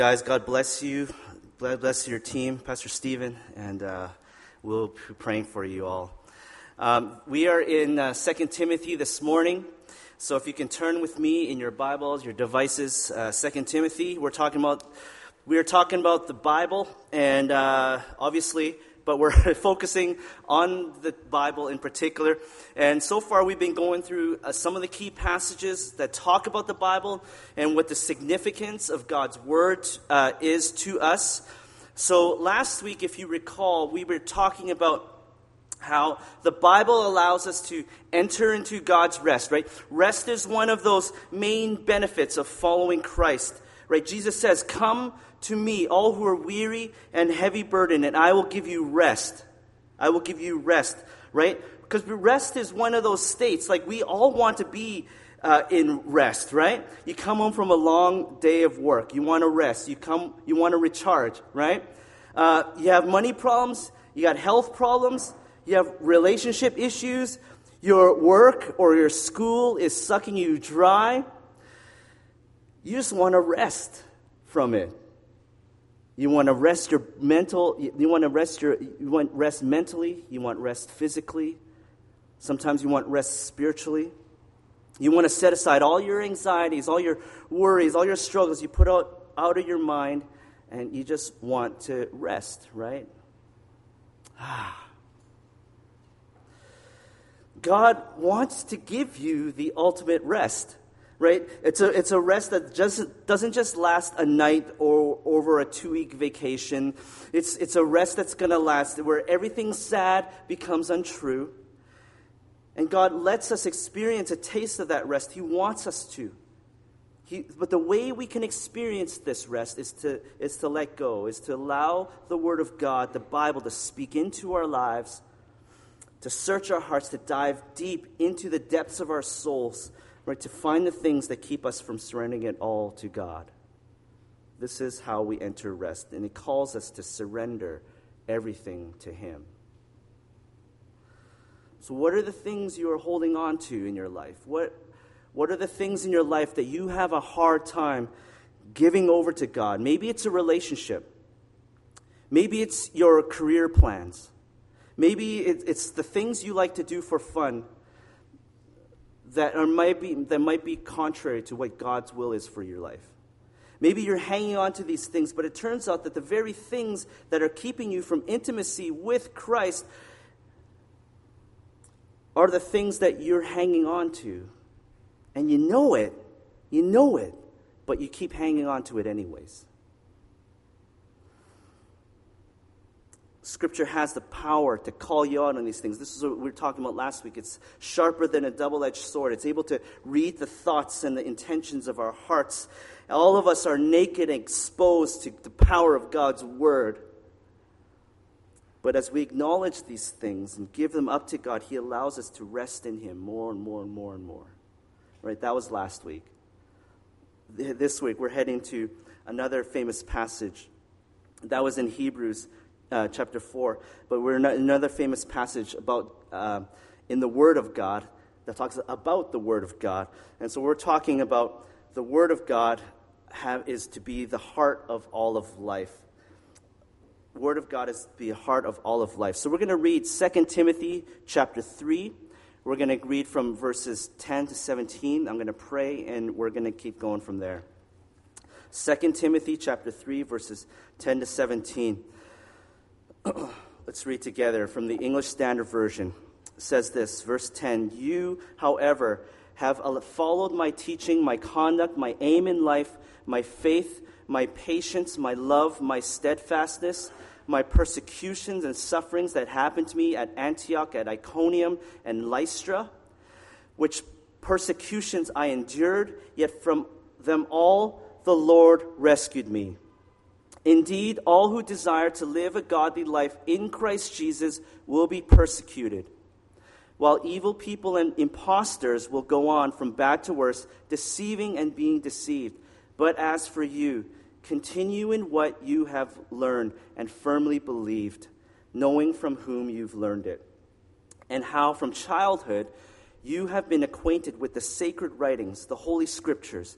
Guys, God bless you. God bless your team, Pastor Stephen, and we'll be praying for you all. We are in 2 Timothy this morning, so if you can turn with me in your Bibles, your devices, 2 Timothy. We are talking about the Bible, and obviously, but we're focusing on the Bible in particular. And so far, we've been going through some of the key passages that talk about the Bible and what the significance of God's Word is to us. So last week, if you recall, we were talking about how the Bible allows us to enter into God's rest, right? Rest is one of those main benefits of following Christ, right? Jesus says, "Come to me, all who are weary and heavy burdened, and I will give you rest." I will give you rest, right? Because rest is one of those states, like we all want to be in rest, right? You come home from a long day of work. You want to rest. You want to recharge, right? You have money problems. You got health problems. You have relationship issues. Your work or your school is sucking you dry. You just want to rest from it. You want to rest your mental. You want rest mentally. You want rest physically. Sometimes you want rest spiritually. You want to set aside all your anxieties, all your worries, all your struggles. You put out of your mind, and you just want to rest, right? God wants to give you the ultimate rest. Right? It's a rest that doesn't just last a night or over a 2-week vacation. It's a rest that's going to last, where everything sad becomes untrue. And God lets us experience a taste of that rest. He wants us to. But the way we can experience this rest is to let go, is to allow the Word of God, the Bible, to speak into our lives, to search our hearts, to dive deep into the depths of our souls, right, to find the things that keep us from surrendering it all to God. This is how we enter rest, and it calls us to surrender everything to Him. So what are the things you are holding on to in your life? What are the things in your life that you have a hard time giving over to God? Maybe it's a relationship. Maybe it's your career plans. Maybe it's the things you like to do for fun that might be contrary to what God's will is for your life. Maybe you're hanging on to these things, but it turns out that the very things that are keeping you from intimacy with Christ are the things that you're hanging on to. And you know it, but you keep hanging on to it anyways. Scripture has the power to call you out on these things. This is what we were talking about last week. It's sharper than a double-edged sword. It's able to read the thoughts and the intentions of our hearts. All of us are naked and exposed to the power of God's Word. But as we acknowledge these things and give them up to God, He allows us to rest in Him more and more and more and more. Right? That was last week. This week, we're heading to another famous passage. That was in Hebrews chapter 4, but we're in another famous passage about in the Word of God that talks about the Word of God. And so we're talking about the Word of God is to be the heart of all of life. The Word of God is the heart of all of life. So we're going to read 2 Timothy chapter 3. We're going to read from verses 10 to 17. I'm going to pray, and we're going to keep going from there. 2 Timothy chapter 3, verses 10 to 17. Let's read together from the English Standard Version. It says this, verse 10, "You, however, have followed my teaching, my conduct, my aim in life, my faith, my patience, my love, my steadfastness, my persecutions and sufferings that happened to me at Antioch, at Iconium, and Lystra, which persecutions I endured, yet from them all the Lord rescued me. Indeed, all who desire to live a godly life in Christ Jesus will be persecuted, while evil people and impostors will go on from bad to worse, deceiving and being deceived. But as for you, continue in what you have learned and firmly believed, knowing from whom you've learned it, and how from childhood you have been acquainted with the sacred writings, the Holy Scriptures,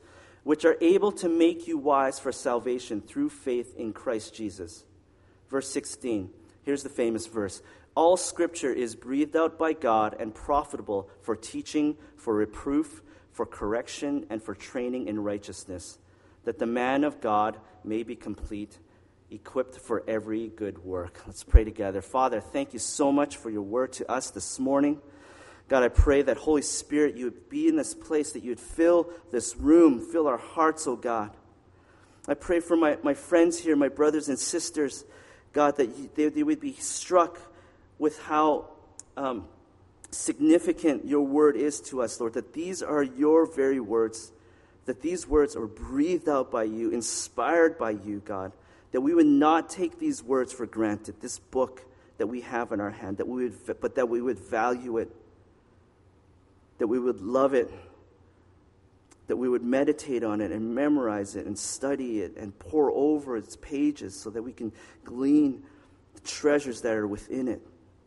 which are able to make you wise for salvation through faith in Christ Jesus. Verse 16, here's the famous verse. All Scripture is breathed out by God and profitable for teaching, for reproof, for correction, and for training in righteousness, that the man of God may be complete, equipped for every good work. Let's pray together. Father, thank you so much for your word to us this morning. God, I pray that Holy Spirit, you would be in this place, that you would fill this room, fill our hearts, oh God. I pray for my friends here, my brothers and sisters, God, that they would be struck with how significant your word is to us, Lord, that these are your very words, that these words are breathed out by you, inspired by you, God, that we would not take these words for granted, this book that we have in our hand, but that we would value it, that we would love it, that we would meditate on it and memorize it and study it and pore over its pages so that we can glean the treasures that are within it.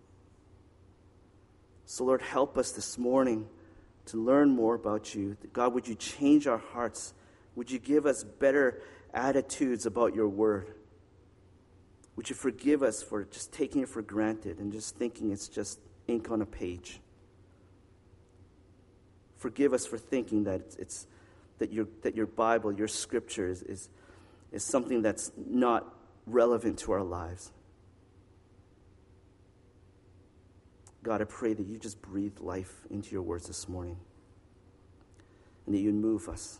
So, Lord, help us this morning to learn more about you. God, would you change our hearts? Would you give us better attitudes about your word? Would you forgive us for just taking it for granted and just thinking it's just ink on a page? Forgive us for thinking that that your Bible, your Scripture is something that's not relevant to our lives. God, I pray that you just breathe life into your words this morning and that you'd move us.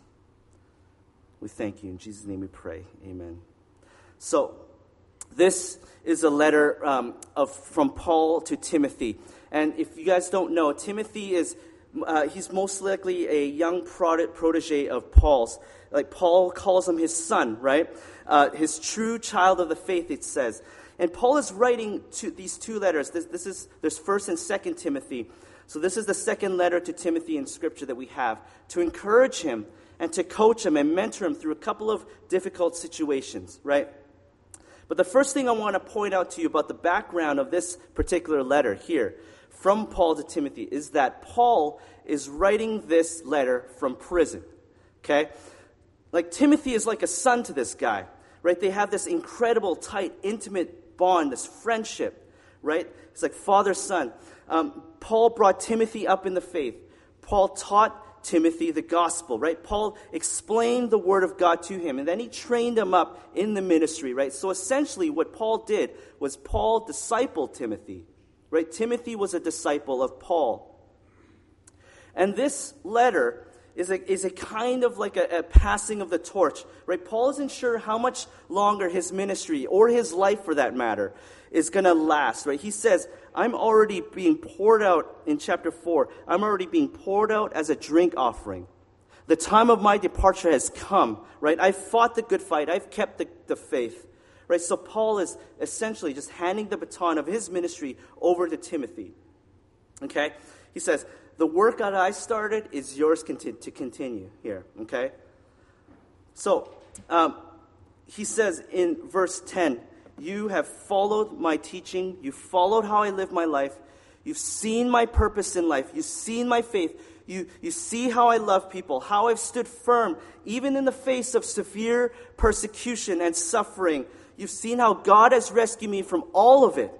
We thank you. In Jesus' name we pray. Amen. So, this is a letter from Paul to Timothy. And if you guys don't know, Timothy he's most likely a young protege of Paul's. Like Paul calls him his son, right? His true child of the faith, it says. And Paul is writing these two letters. There's 1st and 2nd Timothy. So this is the second letter to Timothy in Scripture that we have, to encourage him and to coach him and mentor him through a couple of difficult situations, right? But the first thing I want to point out to you about the background of this particular letter here from Paul to Timothy is that Paul is writing this letter from prison, okay? Like Timothy is like a son to this guy, right? They have this incredible, tight, intimate bond, this friendship, right? It's like father-son. Paul brought Timothy up in the faith. Paul taught Timothy the gospel, right? Paul explained the word of God to him, and then he trained him up in the ministry, right? So essentially what Paul did was Paul discipled Timothy, right? Timothy was a disciple of Paul. And this letter is a kind of like a passing of the torch, right? Paul isn't sure how much longer his ministry, or his life for that matter, is going to last, right? He says, I'm already being poured out, in chapter 4, I'm already being poured out as a drink offering. The time of my departure has come, right? I've fought the good fight. I've kept the faith, right? So Paul is essentially just handing the baton of his ministry over to Timothy, okay? He says, the work that I started is yours to continue here, okay? So, he says in verse 10, you have followed my teaching. You've followed how I live my life. You've seen my purpose in life. You've seen my faith. You see how I love people, how I've stood firm, even in the face of severe persecution and suffering. You've seen how God has rescued me from all of it.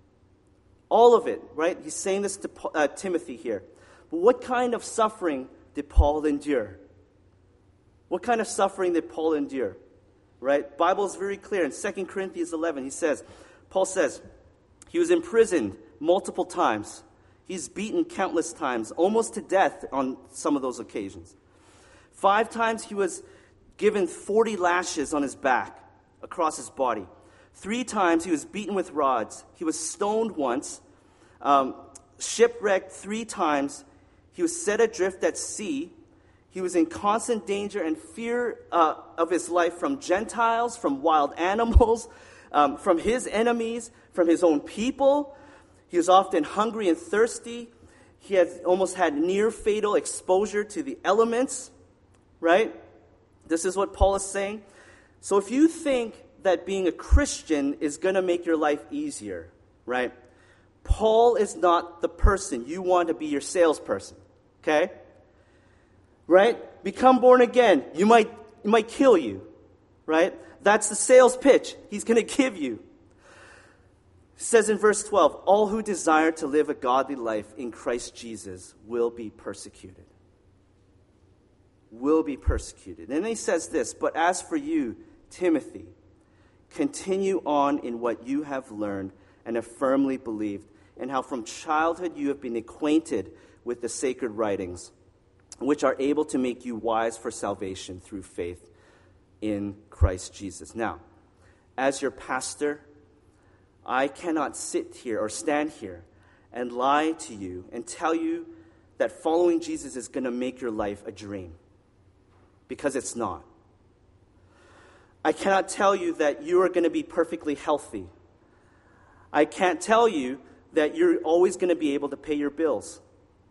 All of it, right? He's saying this to Timothy here. But what kind of suffering did Paul endure? What kind of suffering did Paul endure? Right? Bible is very clear. In 2 Corinthians 11, Paul says, he was imprisoned multiple times. He's beaten countless times, almost to death on some of those occasions. 5 times he was given 40 lashes on his back, across his body. 3 times he was beaten with rods. He was stoned once, shipwrecked 3 times. He was set adrift at sea. He was in constant danger and fear of his life from Gentiles, from wild animals, from his enemies, from his own people. He was often hungry and thirsty. He had almost had near fatal exposure to the elements, right? This is what Paul is saying. So if you think that being a Christian is going to make your life easier, right? Paul is not the person you want to be your salesperson, okay? right? Become born again. It might kill you, right? That's the sales pitch he's going to give you. It says in verse 12, all who desire to live a godly life in Christ Jesus will be persecuted. Will be persecuted. And then he says this, but as for you, Timothy, continue on in what you have learned and have firmly believed, and how from childhood you have been acquainted with the sacred writings, which are able to make you wise for salvation through faith in Christ Jesus. Now, as your pastor, I cannot sit here or stand here and lie to you and tell you that following Jesus is going to make your life a dream, because it's not. I cannot tell you that you are going to be perfectly healthy. I can't tell you that you're always going to be able to pay your bills.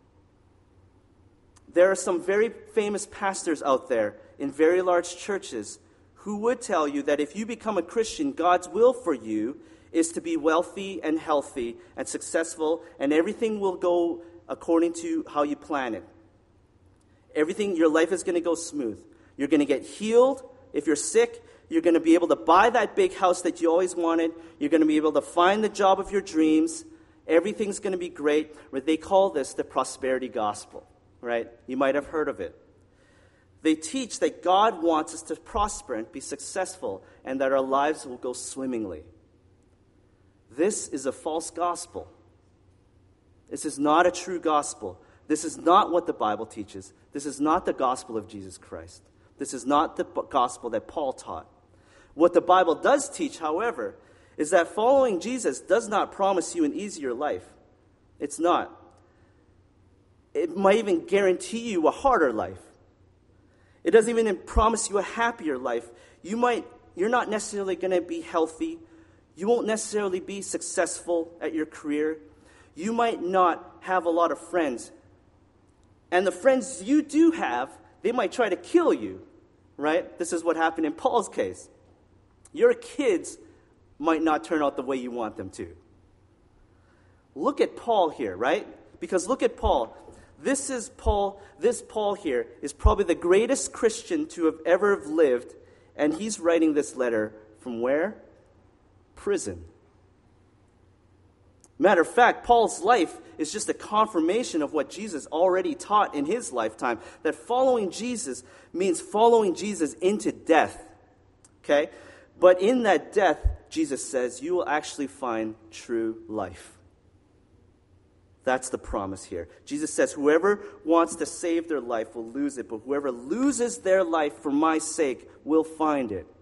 There are some very famous pastors out there in very large churches who would tell you that if you become a Christian, God's will for you is to be wealthy and healthy and successful, and everything will go according to how you plan it. Everything, your life is going to go smooth. You're going to get healed. If you're sick, you're going to be able to buy that big house that you always wanted. You're going to be able to find the job of your dreams. Everything's going to be great. They call this the prosperity gospel, right? You might have heard of it. They teach that God wants us to prosper and be successful, and that our lives will go swimmingly. This is a false gospel. This is not a true gospel. This is not what the Bible teaches. This is not the gospel of Jesus Christ. This is not the gospel that Paul taught. What the Bible does teach, however, is that following Jesus does not promise you an easier life. It's not. It might even guarantee you a harder life. It doesn't even promise you a happier life. You're not necessarily going to be healthy. You won't necessarily be successful at your career. You might not have a lot of friends. And the friends you do have, they might try to kill you, right? This is what happened in Paul's case. Your kids might not turn out the way you want them to. Look at Paul here, right? Because look at Paul. This Paul here is probably the greatest Christian to have ever lived, and he's writing this letter from where? Prison. Matter of fact, Paul's life is just a confirmation of what Jesus already taught in his lifetime, that following Jesus means following Jesus into death. Okay? But in that death, Jesus says, you will actually find true life. That's the promise here. Jesus says, whoever wants to save their life will lose it, but whoever loses their life for my sake will find it.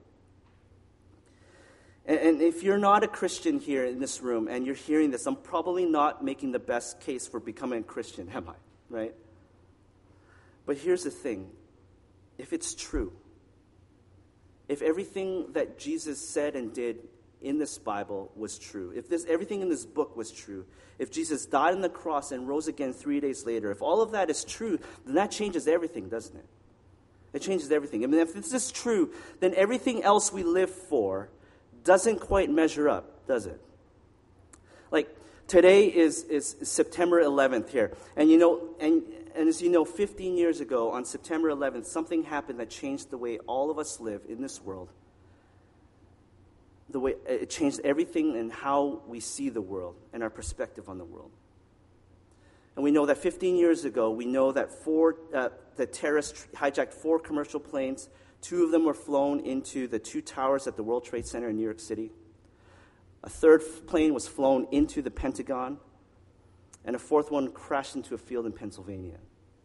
And if you're not a Christian here in this room and you're hearing this, I'm probably not making the best case for becoming a Christian, am I? Right? But here's the thing. If it's true, if everything that Jesus said and did in this Bible was true, if everything in this book was true, if Jesus died on the cross and rose again 3 days later, if all of that is true, then that changes everything, doesn't it? It changes everything. I mean, if this is true, then everything else we live for doesn't quite measure up, does it? Like, today is September 11th here. And as you know, 15 years ago, on September 11th, something happened that changed the way all of us live in this world. The way it changed everything in how we see the world and our perspective on the world. And we know that 15 years ago, we know that the terrorists hijacked 4 commercial planes. 2 of them were flown into the 2 towers at the World Trade Center in New York City. A 3rd plane was flown into the Pentagon. And a 4th one crashed into a field in Pennsylvania.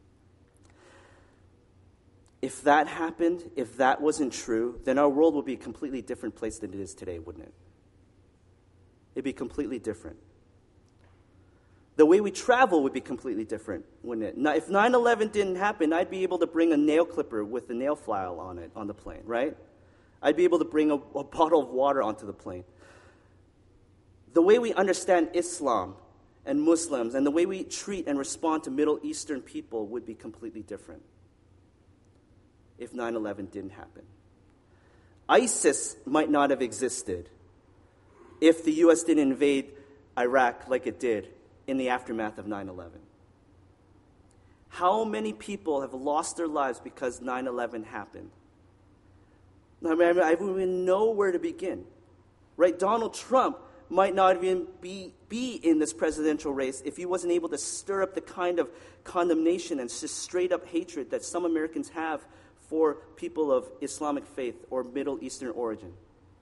If that happened, if that wasn't true, then our world would be a completely different place than it is today, wouldn't it? It'd be completely different. The way we travel would be completely different, wouldn't it? Now, if 9/11 didn't happen, I'd be able to bring a nail clipper with a nail file on it on the plane, right? I'd be able to bring a bottle of water onto the plane. The way we understand Islam and Muslims and the way we treat and respond to Middle Eastern people would be completely different if 9/11 didn't happen. ISIS might not have existed if the U.S. didn't invade Iraq like it did in the aftermath of 9/11. How many people have lost their lives because 9/11 happened? I mean, I don't even know where to begin. Right? Donald Trump might not even be in this presidential race if he wasn't able to stir up the kind of condemnation and just straight-up hatred that some Americans have for people of Islamic faith or Middle Eastern origin.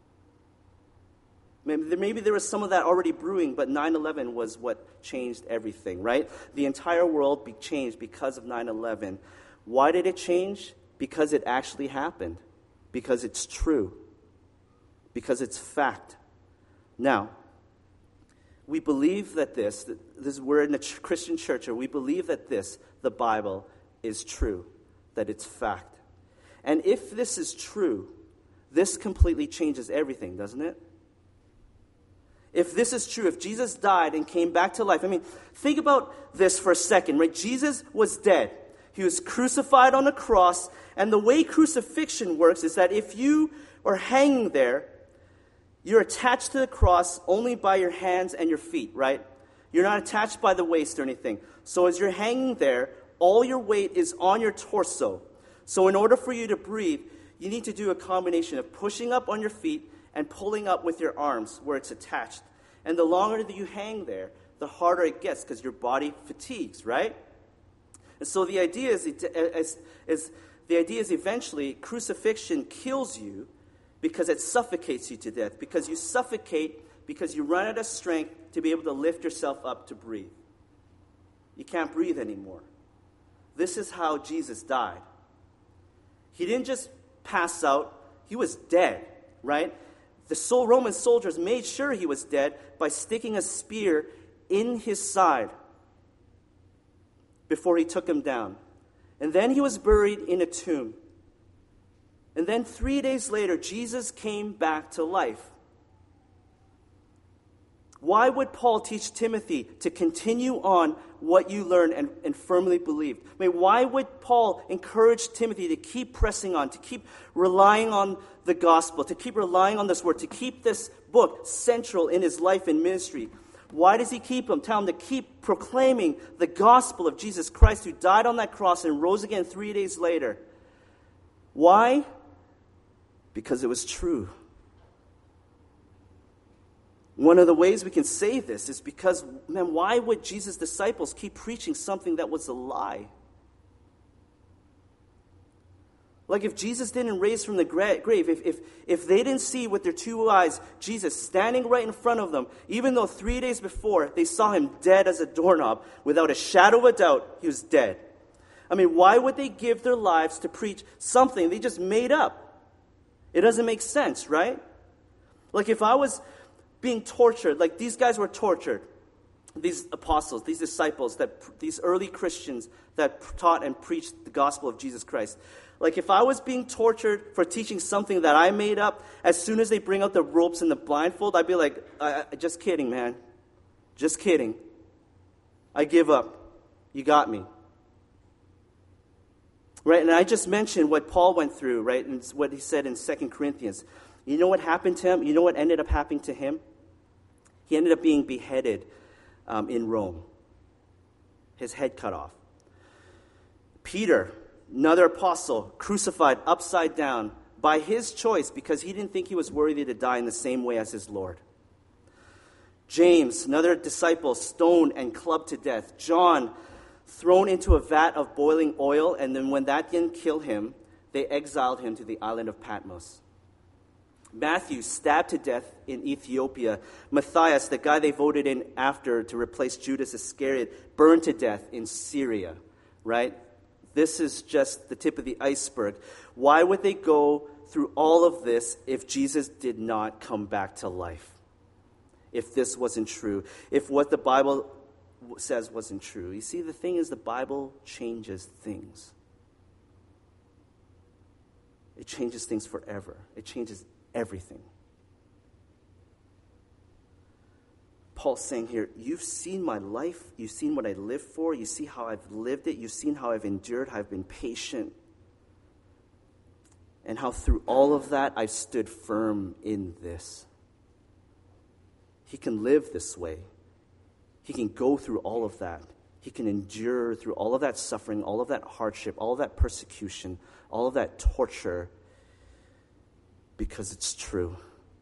Maybe there was some of that already brewing, but 9/11 was what changed everything, right? The entire world changed because of 9/11. Why did it change? Because it actually happened. Because it's true. Because it's fact. Now, we believe that we're in a Christian church, or we believe that the Bible, is true, that it's fact. And if this is true, this completely changes everything, doesn't it? If this is true, if Jesus died and came back to life, I mean, think about this for a second, right? Jesus was dead. He was crucified on a cross, and the way crucifixion works is that if you are hanging there, you're attached to the cross only by your hands and your feet, right? You're not attached by the waist or anything. So as you're hanging there, all your weight is on your torso. So in order for you to breathe, you need to do a combination of pushing up on your feet and pulling up with your arms where it's attached. And the longer that you hang there, the harder it gets because your body fatigues, right? And so the idea is eventually crucifixion kills you because it suffocates you to death. Because you suffocate because you run out of strength to be able to lift yourself up to breathe. You can't breathe anymore. This is how Jesus died. He didn't just pass out. He was dead, right? The Roman soldiers made sure he was dead by sticking a spear in his side before he took him down. And then he was buried in a tomb. And then 3 days later, Jesus came back to life. Why would Paul teach Timothy to continue on what you learned and firmly believed? I mean, why would Paul encourage Timothy to keep pressing on, to keep relying on the gospel, to keep relying on this word, to keep this book central in his life and ministry? Why does he tell him to keep proclaiming the gospel of Jesus Christ, who died on that cross and rose again 3 days later? Why? Because it was true. One of the ways we can say this is because, man, why would Jesus' disciples keep preaching something that was a lie? Like if Jesus didn't raise from the grave, if they didn't see with their two eyes Jesus standing right in front of them, even though 3 days before they saw him dead as a doorknob, without a shadow of a doubt, he was dead. I mean, why would they give their lives to preach something they just made up? It doesn't make sense, right? Like if I was being tortured, like these guys were tortured, these apostles, these disciples, these early Christians that taught and preached the gospel of Jesus Christ. Like if I was being tortured for teaching something that I made up, as soon as they bring out the ropes and the blindfold, I'd be like, just kidding, man. Just kidding. I give up. You got me. Right, and I just mentioned what Paul went through, right, and what he said in 2 Corinthians. You know what happened to him? You know what ended up happening to him? He ended up being beheaded in Rome. His head cut off. Peter, another apostle, crucified upside down by his choice because he didn't think he was worthy to die in the same way as his Lord. James, another disciple, stoned and clubbed to death. John, thrown into a vat of boiling oil, and then when that didn't kill him, they exiled him to the island of Patmos. Matthew, stabbed to death in Ethiopia. Matthias, the guy they voted in after to replace Judas Iscariot, burned to death in Syria, right? This is just the tip of the iceberg. Why would they go through all of this if Jesus did not come back to life? If this wasn't true? If what the Bible says wasn't true? You see, the thing is, the Bible changes things. It changes things forever. It changes everything. Paul's saying here, you've seen my life, you've seen what I live for, you see how I've lived it, you've seen how I've endured, how I've been patient, and how through all of that I've stood firm in this. He can live this way. He can go through all of that He can endure through all of that suffering, all of that hardship, all of that persecution, all of that torture, because it's true.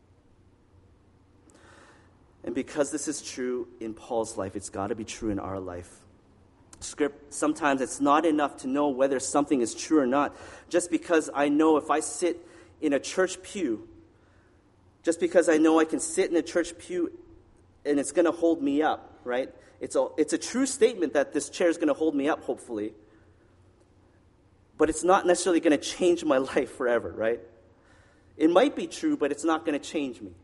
And because this is true in Paul's life, it's got to be true in our life. Sometimes it's not enough to know whether something is true or not. Just because I know if I sit in a church pew, just because I know I can sit in a church pew and it's going to hold me up, right? It's a true statement that this chair is going to hold me up, hopefully. But it's not necessarily going to change my life forever, right? It might be true, but it's not going to change me.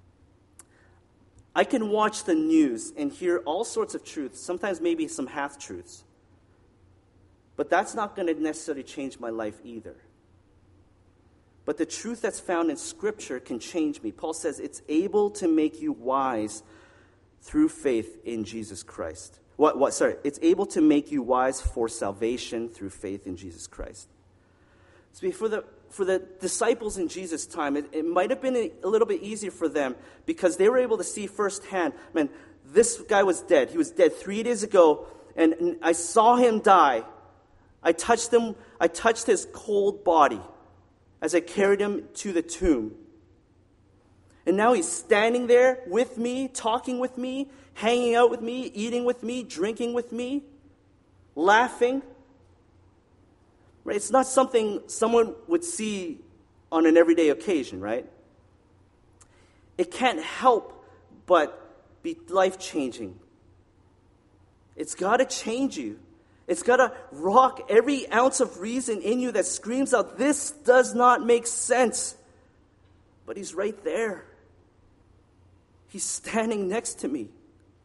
I can watch the news and hear all sorts of truths, sometimes maybe some half-truths. But that's not going to necessarily change my life either. But the truth that's found in Scripture can change me. Paul says it's able to make you wise through faith in Jesus Christ. It's able to make you wise for salvation through faith in Jesus Christ. So for the disciples in Jesus' time, it might have been a little bit easier for them because they were able to see firsthand, man, this guy was dead. He was dead 3 days ago, and I saw him die. I touched his cold body as I carried him to the tomb. And now he's standing there with me, talking with me, hanging out with me, eating with me, drinking with me, laughing. Right? It's not something someone would see on an everyday occasion, right? It can't help but be life-changing. It's got to change you. It's got to rock every ounce of reason in you that screams out, this does not make sense. But he's right there. He's standing next to me.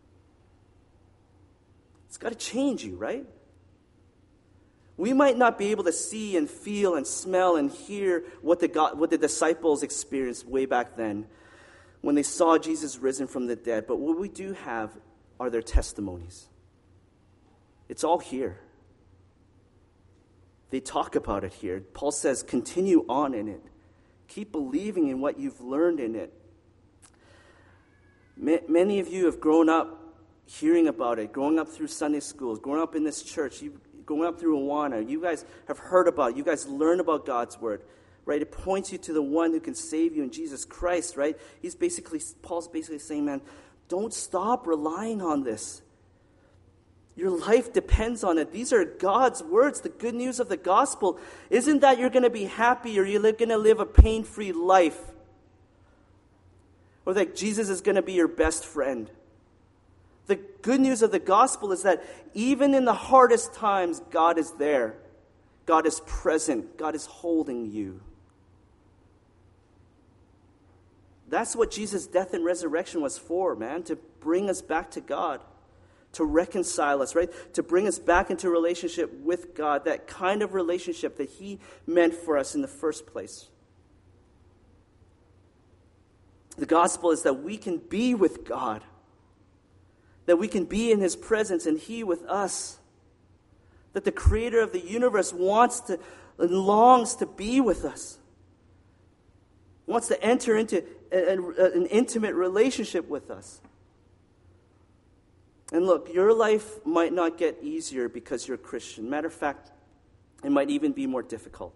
It's got to change you, right? We might not be able to see and feel and smell and hear what the disciples experienced way back then when they saw Jesus risen from the dead. But what we do have are their testimonies. It's all here. They talk about it here. Paul says, continue on in it. Keep believing in what you've learned in it. Many of you have grown up hearing about it, growing up through Sunday schools, growing up in this church, growing up through Awana. You guys have heard about it. You guys learn about God's word, right? It points you to the one who can save you in Jesus Christ, right? Paul's basically saying, man, don't stop relying on this. Your life depends on it. These are God's words, the good news of the gospel. Isn't that you're going to be happy or you're going to live a pain-free life? Or that Jesus is going to be your best friend? The good news of the gospel is that even in the hardest times, God is there. God is present. God is holding you. That's what Jesus' death and resurrection was for, man, to bring us back to God. To reconcile us, right? To bring us back into relationship with God, that kind of relationship that He meant for us in the first place. The gospel is that we can be with God, that we can be in His presence and He with us, that the Creator of the universe wants to and longs to be with us, wants to enter into an intimate relationship with us. And look, your life might not get easier because you're a Christian. Matter of fact, it might even be more difficult.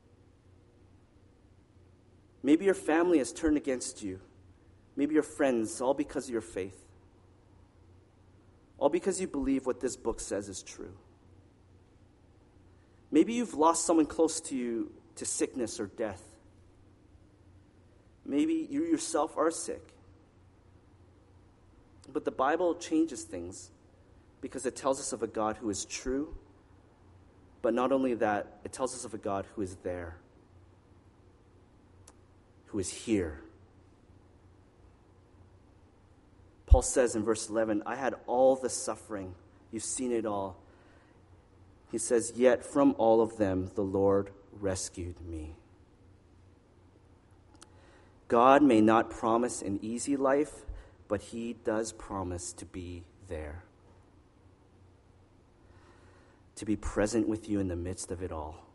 Maybe your family has turned against you. Maybe your friends, all because of your faith. All because you believe what this book says is true. Maybe you've lost someone close to you to sickness or death. Maybe you yourself are sick. But the Bible changes things because it tells us of a God who is true. But not only that, it tells us of a God who is there, who is here. Paul says in verse 11, I had all the suffering. You've seen it all. He says, yet from all of them the Lord rescued me. God may not promise an easy life, but He does promise to be there. To be present with you in the midst of it all.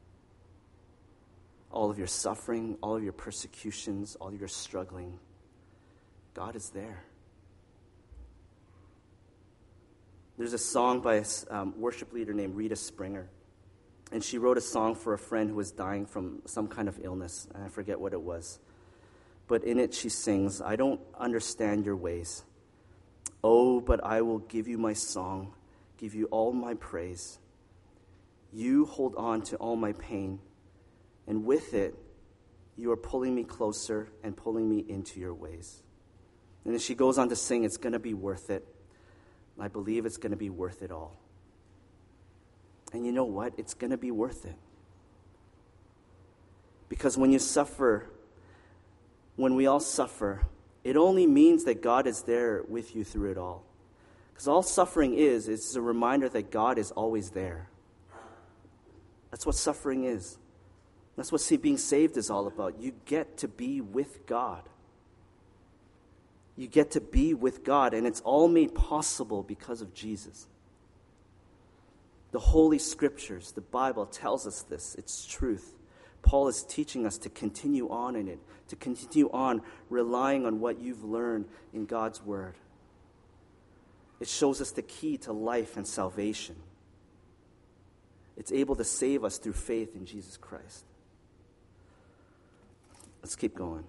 All of your suffering, all of your persecutions, all of your struggling. God is there. There's a song by a worship leader named Rita Springer. And she wrote a song for a friend who was dying from some kind of illness. And I forget what it was. But in it she sings, I don't understand your ways. Oh, but I will give you my song, give you all my praise. You hold on to all my pain. And with it, you are pulling me closer and pulling me into your ways. And then she goes on to sing, it's going to be worth it. I believe it's going to be worth it all. And you know what? It's going to be worth it. Because when you suffer, when we all suffer, it only means that God is there with you through it all. Because all suffering is a reminder that God is always there. That's what suffering is. That's what being saved is all about. You get to be with God. You get to be with God, and it's all made possible because of Jesus. The Holy Scriptures, the Bible tells us this. It's truth. Paul is teaching us to continue on in it, to continue on relying on what you've learned in God's Word. It shows us the key to life and salvation. It's able to save us through faith in Jesus Christ. Let's keep going.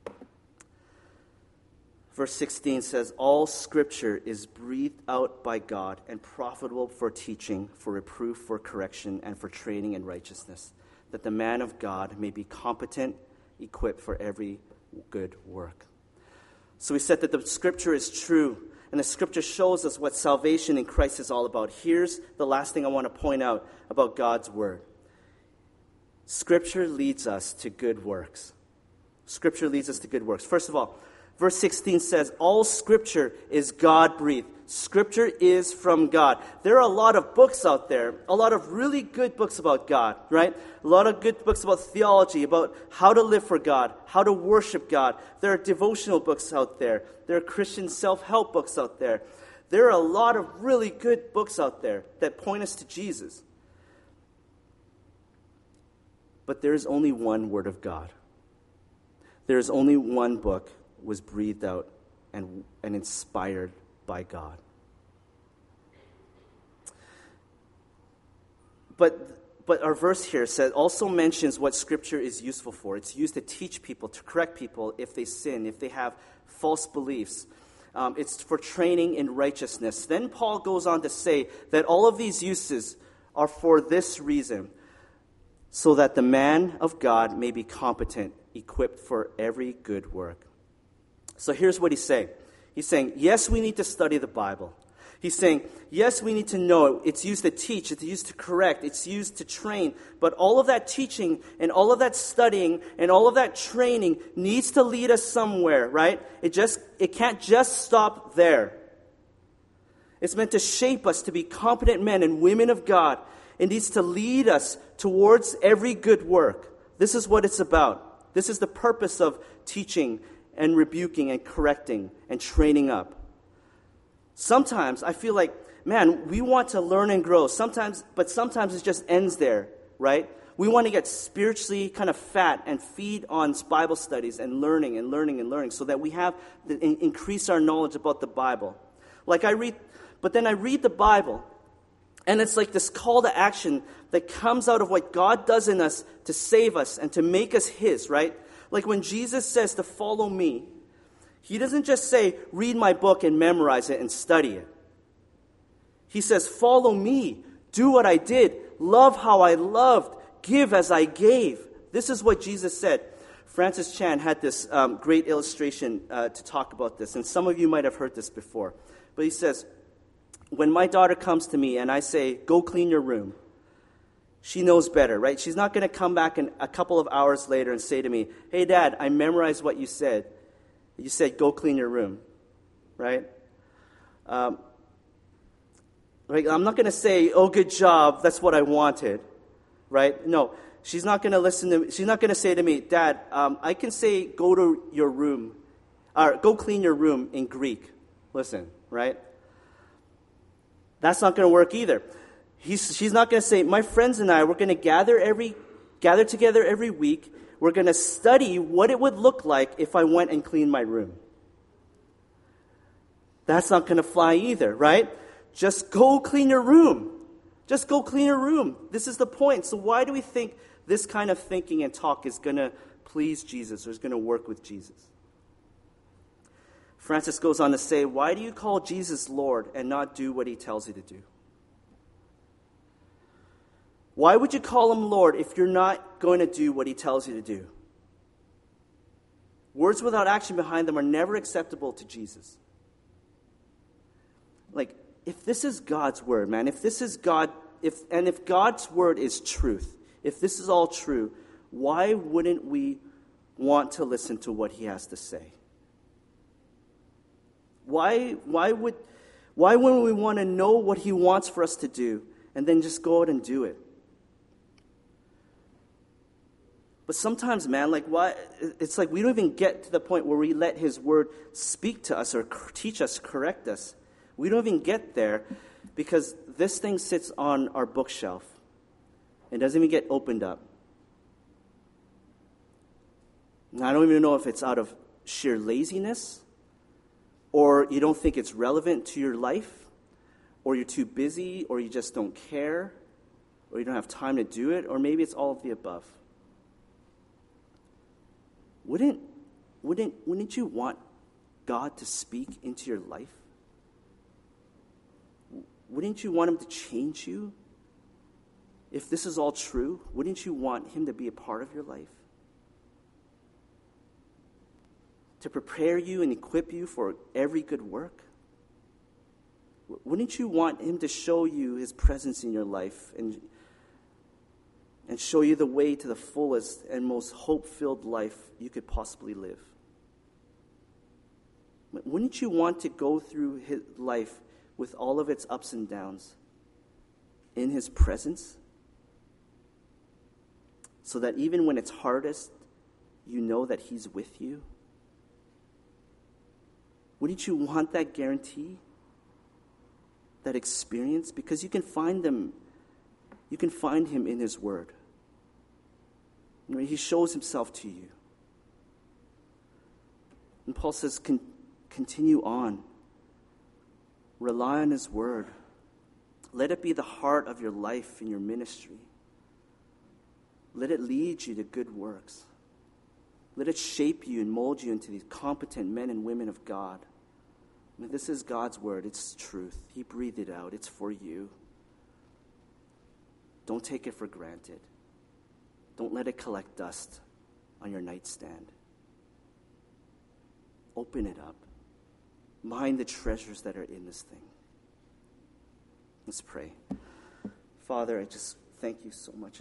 Verse 16 says, all Scripture is breathed out by God and profitable for teaching, for reproof, for correction, and for training in righteousness, that the man of God may be competent, equipped for every good work. So we said that the Scripture is true, and the Scripture shows us what salvation in Christ is all about. Here's the last thing I want to point out about God's Word. Scripture leads us to good works. Scripture leads us to good works. First of all, verse 16 says, all Scripture is God-breathed. Scripture is from God. There are a lot of books out there, a lot of really good books about God, right? A lot of good books about theology, about how to live for God, how to worship God. There are devotional books out there. There are Christian self-help books out there. There are a lot of really good books out there that point us to Jesus. But there is only one Word of God. There is only one book was breathed out and inspired by God. But our verse here also mentions what Scripture is useful for. It's used to teach people, to correct people if they sin, if they have false beliefs. It's for training in righteousness. Then Paul goes on to say that all of these uses are for this reason, so that the man of God may be competent, equipped for every good work. So here's what he's saying. He's saying, yes, we need to study the Bible. He's saying, yes, we need to know it. It's used to teach. It's used to correct. It's used to train. But all of that teaching and all of that studying and all of that training needs to lead us somewhere, right? It can't just stop there. It's meant to shape us to be competent men and women of God. It needs to lead us towards every good work. This is what it's about. This is the purpose of teaching and rebuking and correcting and training up. Sometimes I feel like, man, we want to learn and grow. But sometimes it just ends there, right? We want to get spiritually kind of fat and feed on Bible studies and learning so that we have increase our knowledge about the Bible. But then I read the Bible, and it's like this call to action that comes out of what God does in us to save us and to make us His, right? Like when Jesus says to follow me, He doesn't just say, read my book and memorize it and study it. He says, follow me, do what I did, love how I loved, give as I gave. This is what Jesus said. Francis Chan had this great illustration to talk about this, and some of you might have heard this before. But he says, when my daughter comes to me and I say, go clean your room, she knows better, right? She's not going to come back a couple of hours later and say to me, hey, Dad, I memorized what you said. You said, go clean your room, right? I'm not going to say, oh, good job, that's what I wanted, right? No, she's not going to she's not going to say to me, Dad, I can say, go to your room, or go clean your room in Greek. Listen, right? That's not going to work either. She's not going to say, my friends and I, we're going to gather together every week. We're going to study what it would look like if I went and cleaned my room. That's not going to fly either, right? just go clean your room. Just go clean your room. This is the point. So why do we think this kind of thinking and talk is going to please Jesus or is going to work with Jesus? Francis goes on to say, why do you call Jesus Lord and not do what he tells you to do? Why would you call him Lord if you're not going to do what he tells you to do? Words without action behind them are never acceptable to Jesus. Like, if this is God's word, man, if God's word is truth, if this is all true, why wouldn't we want to listen to what he has to say? Why wouldn't we want to know what he wants for us to do and then just go out and do it? But sometimes, man, it's like we don't even get to the point where we let his word speak to us or teach us, correct us. We don't even get there because this thing sits on our bookshelf. It doesn't even get opened up. And I don't even know if it's out of sheer laziness, or you don't think it's relevant to your life, or you're too busy, or you just don't care, or you don't have time to do it, or maybe it's all of the above. Wouldn't you want God to speak into your life? Wouldn't you want him to change you? If this is all true, wouldn't you want him to be a part of your life? To prepare you and equip you for every good work? Wouldn't you want him to show you his presence in your life and show you the way to the fullest and most hope-filled life you could possibly live? Wouldn't you want to go through his life with all of its ups and downs in his presence? So that even when it's hardest, you know that he's with you? Wouldn't you want that guarantee? That experience? Because you can find him in his word. He shows himself to you. And Paul says, continue on. Rely on his word. Let it be the heart of your life and your ministry. Let it lead you to good works. Let it shape you and mold you into these competent men and women of God. I mean, this is God's word. It's truth. He breathed it out. It's for you. Don't take it for granted. Don't let it collect dust on your nightstand. Open it up. Mind the treasures that are in this thing. Let's pray. Father, I just thank you so much.